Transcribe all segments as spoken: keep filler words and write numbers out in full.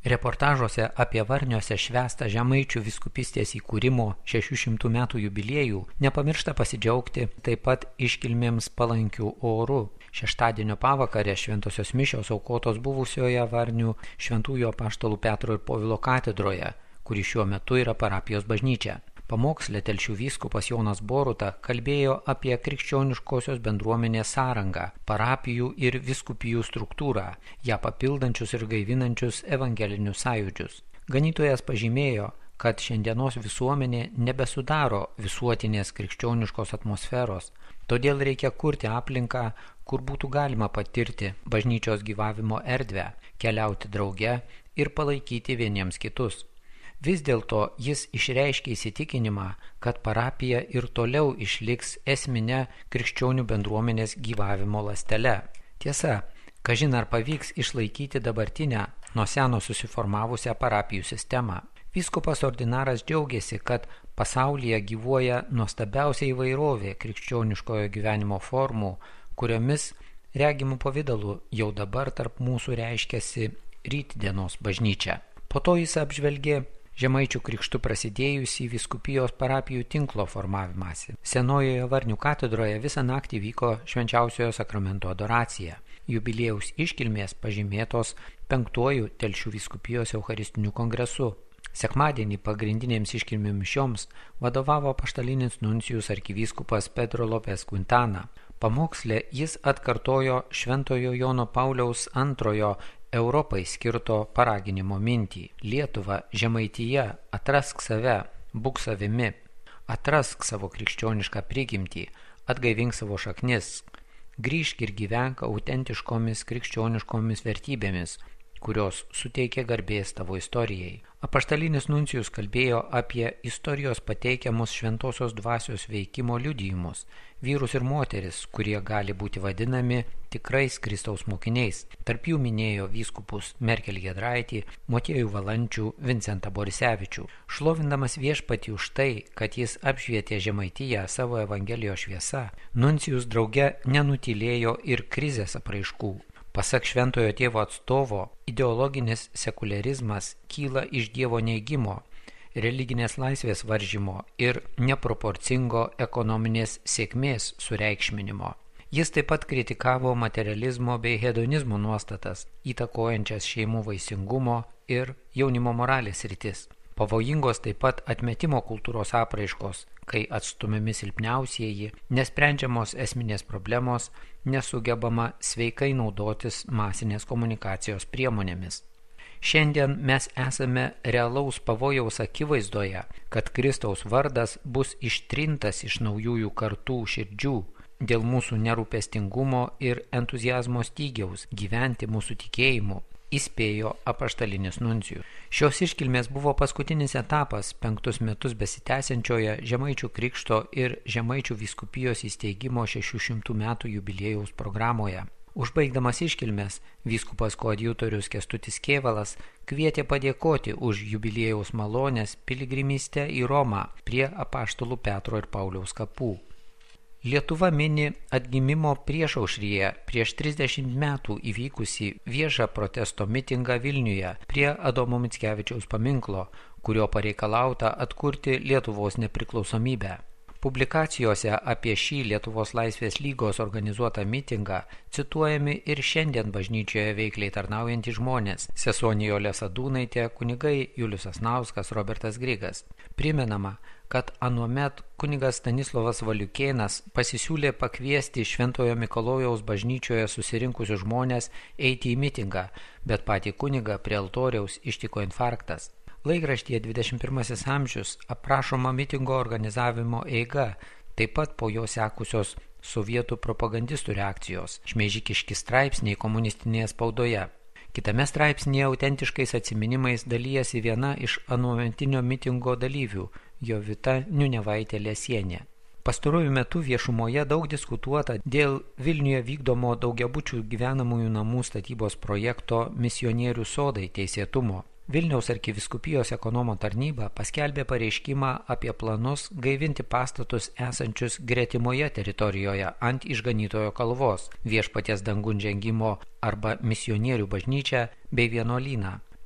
Reportažuose apie Varniuose švęstą Žemaičių vyskupystės įkūrimo šešių šimtų metų jubiliejų nepamiršta pasidžiaugti taip pat iškilmėms palankių orų. Šeštadienio pavakarę šventosios mišios aukotos buvusioje Varnių Šventųjų apaštalų Petro ir Povilo katedroje, kuri šiuo metu yra parapijos bažnyčia. Pamoksle Telšių vyskupas Jonas Boruta kalbėjo apie krikščioniškosios bendruomenės sąrangą, parapijų ir vyskupijų struktūrą, ją papildančius ir gaivinančius evangelinius sąjūdžius. Ganytojas pažymėjo, kad šiandienos visuomenė nebesudaro visuotinės krikščioniškos atmosferos, todėl reikia kurti aplinką, kur būtų galima patirti bažnyčios gyvavimo erdvę, keliauti drauge ir palaikyti vieniems kitus. Vis dėlto jis išreiškė įsitikinimą, kad parapija ir toliau išliks esminė krikščionių bendruomenės gyvavimo ląstele. Tiesa, kažin ar pavyks išlaikyti dabartinę, nuo seno susiformavusią parapijų sistemą. Vyskupas ordinaras džiaugiasi, kad pasaulyje gyvuoja nuostabiausia įvairovė krikščioniškojo gyvenimo formų, kuriomis regimų pavidalu jau dabar tarp mūsų reiškiasi rytdienos bažnyčia. Po to jis apžvelgė Žemaičių krikštų prasidėjusį vyskupijos parapijų tinklo formavimąsi. Senojoje Varnių katedroje visą naktį vyko švenčiausiojo sakramento adoracija. Jubiliejaus iškilmės pažymėtos penktuoju Telšių vyskupijos eucharistiniu kongresu. Sekmadienį pagrindinėms iškilmėms mišioms vadovavo apaštalinis nuncijus arkivyskupas Pedro Lopes Quintana. Pamoksle jis atkartojo Šventojo Jono Pauliaus antrojo Europai skirto paraginimo mintį. Lietuva, Žemaitija, atrask save, būk savimi, atrask savo krikščionišką prigimtį, atgaivink savo šaknis, grįžk ir gyvenk autentiškomis krikščioniškomis vertybėmis, kurios suteikia garbės tavo istorijai. Apaštalinis nuncijus kalbėjo apie istorijos pateikiamus šventosios dvasios veikimo liudijimus, vyrus ir moteris, kurie gali būti vadinami tikrais Kristaus mokiniais. Tarp jų minėjo vyskupus Merkelį Giedraitį, Motiejų Valančių, Vincentą Borisevičių. Šlovindamas viešpatį už tai, kad jis apšvietė Žemaitiją savo evangelijos šviesa, nuncijus drauge nenutylėjo ir krizės apraiškų. Pasak šventojo tėvo atstovo, ideologinis sekuliarizmas kyla iš Dievo neigimo, religinės laisvės varžymo ir neproporcingo ekonominės sėkmės sureikšminimo. Jis taip pat kritikavo materializmo bei hedonizmo nuostatas, įtakojančias šeimų vaisingumo ir jaunimo moralės rytis. Pavojingos taip pat atmetimo kultūros apraiškos, kai atstumiami silpniausieji, nesprendžiamos esminės problemos, nesugebama sveikai naudotis masinės komunikacijos priemonėmis. Šiandien mes esame realaus pavojaus akivaizdoje, kad Kristaus vardas bus ištrintas iš naujųjų kartų širdžių dėl mūsų nerūpestingumo ir entuziazmo stygiaus gyventi mūsų tikėjimu, įspėjo apaštalinis nuncijus. Šios iškilmės buvo paskutinis etapas penktus metus besitęsiančioje Žemaičių krikšto ir Žemaičių vyskupijos įsteigimo šešių šimtų metų jubiliejaus programoje. Užbaigdamas iškilmės, vyskupas koadjutorius Kęstutis Kėvalas kvietė padėkoti už jubiliejaus malonės piligrimystę į Romą prie apaštalų Petro ir Pauliaus kapų. Lietuva mini atgimimo priešaušryje prieš trisdešimt metų įvykusį viešą protesto mitingą Vilniuje prie Adomo Mickevičiaus paminklo, kurio pareikalauta atkurti Lietuvos nepriklausomybę. Publikacijose apie šį Lietuvos laisvės lygos organizuotą mitingą cituojami ir šiandien bažnyčioje veikliai tarnaujantys žmonės – sesuo Nijolė Sadūnaitė, kunigai Julius Sasnauskas, Robertas Grigas. Primenama, kad anuomet kunigas Stanislovas Valiukėnas pasisiūlė pakviesti Šventojo Mikalojaus bažnyčioje susirinkusius žmonės eiti į mitingą, bet patį kunigą prie altoriaus ištiko infarktas. Laikraštyje dvidešimt pirmasis amžius aprašoma mitingo organizavimo eiga, taip pat po jo sekusios sovietų propagandistų reakcijos, šmeižikiški straipsniai komunistinėje spaudoje. Kitame straipsnėje autentiškais atsiminimais dalyjasi viena iš anuometinio mitingo dalyvių, Jovita Niunevaitė Lesienė. Pastaruoju metu viešumoje daug diskutuota dėl Vilniuje vykdomo daugiabučių gyvenamųjų namų statybos projekto Misionierių sodai teisėtumo. Vilniaus arkivyskupijos ekonomo tarnyba paskelbė pareiškimą apie planus gaivinti pastatus esančius gretimoje teritorijoje ant Išganytojo kalvos, Viešpaties dangun žengimo arba Misionierių bažnyčią bei vienuolyną.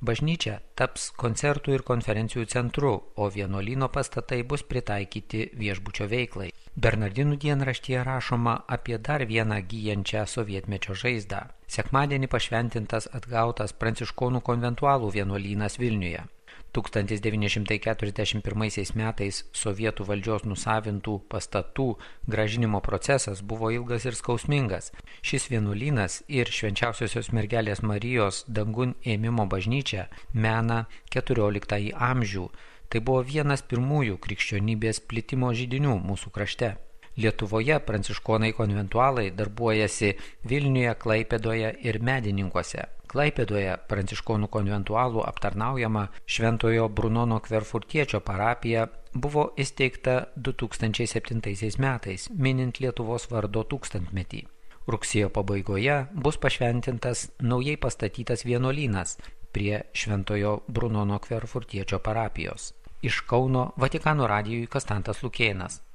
Bažnyčia taps koncertų ir konferencijų centru, o vienuolyno pastatai bus pritaikyti viešbučio veiklai. Bernardinų dienraštyje rašoma apie dar vieną gyjančią sovietmečio žaizdą. Sekmadienį pašventintas atgautas pranciškonų konventualų vienuolynas Vilniuje. tūkstantis devyni šimtai keturiasdešimt pirmaisiais metais sovietų valdžios nusavintų pastatų grąžinimo procesas buvo ilgas ir skausmingas. Šis vienuolynas ir Švenčiausiosios mergelės Marijos dangun ėmimo bažnyčia mena keturioliktąjį amžių. Tai buvo vienas pirmųjų krikščionybės plitimo židinių mūsų krašte. Lietuvoje pranciškonai konventualai darbuojasi Vilniuje, Klaipėdoje ir Medininkuose. Klaipėdoje pranciškonų konventualų aptarnaujama Šventojo Brunono Kverfurtiečio parapija buvo įsteigta du tūkstančiai septintaisiais metais, minint Lietuvos vardo tūkstantmetį. Rugsėjo pabaigoje bus pašventintas naujai pastatytas vienuolynas prie Šventojo Brunono Kverfurtiečio parapijos. Iš Kauno Vatikano radijui Kastantas Lukėnas.